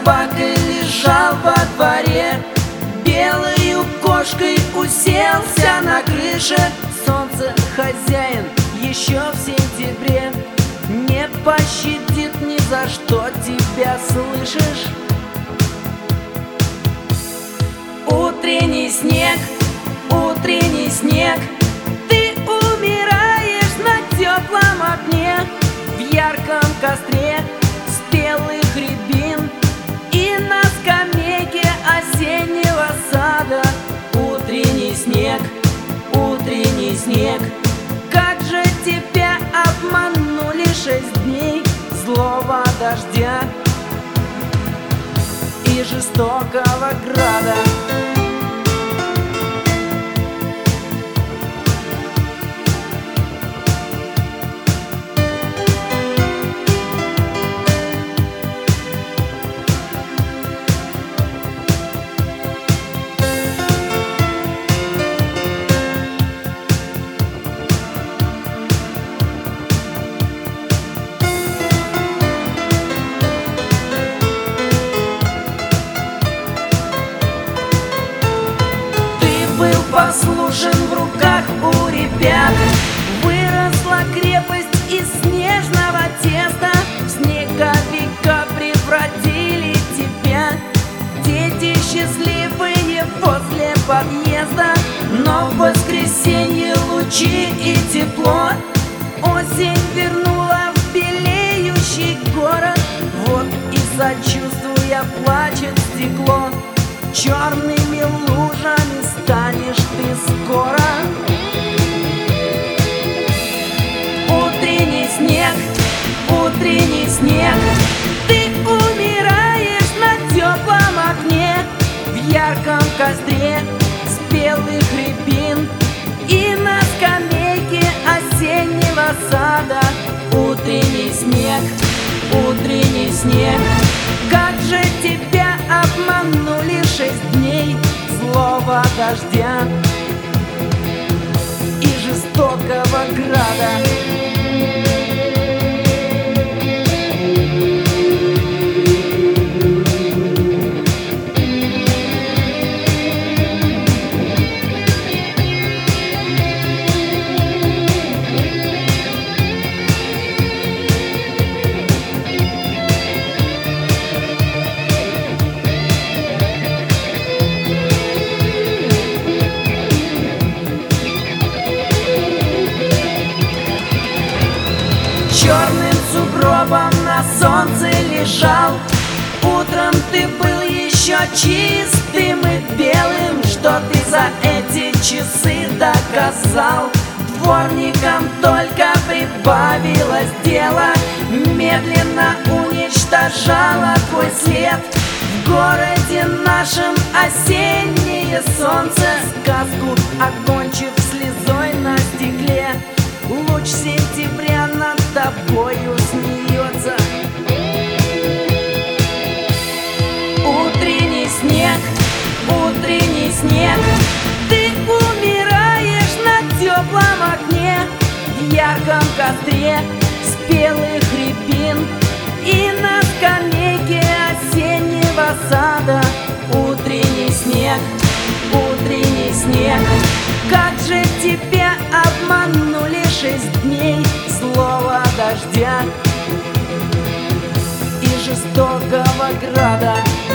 собакой лежал во дворе, белою кошкой уселся на крыше. Солнце, хозяин, еще в сентябре не пощадит ни за что тебя, слышишь? Утренний снег, ты умираешь на теплом огне, в ярком костре спелых рябин и на скамейке осеннего сада. Утренний снег, как же тебя обманули 6 дней злого дождя и жестокого града. Послушен в руках у ребят, выросла крепость из снежного теста, в снеговика превратили тебя. Дети счастливые возле подъезда, но в воскресенье лучи и тепло. Осень вернула в белеющий город, вот и сочувствуя плачет стекло. Черными лужами станешь ты скоро. Утренний снег, ты умираешь на теплом окне, в ярком костре спелых рябин и на скамейке осеннего сада. Утренний снег, как же тебя обманули 6 дней злого дождя и жестокого града. Черным сугробом на солнце лежал. Утром ты был еще чистым и белым. Что ты за эти часы доказал? Дворникам только прибавилось дела, медленно уничтожало твой след. В городе нашем осеннее солнце, сказку окончив слезой на стекле. Луч сентября над тобою смеется. Утренний снег, ты умираешь на теплом окне, в ярком костре спелых рябин и на скамейке осеннего сада. Утренний снег, как же тебя обманули 6 дней злого дождя и жестокого града.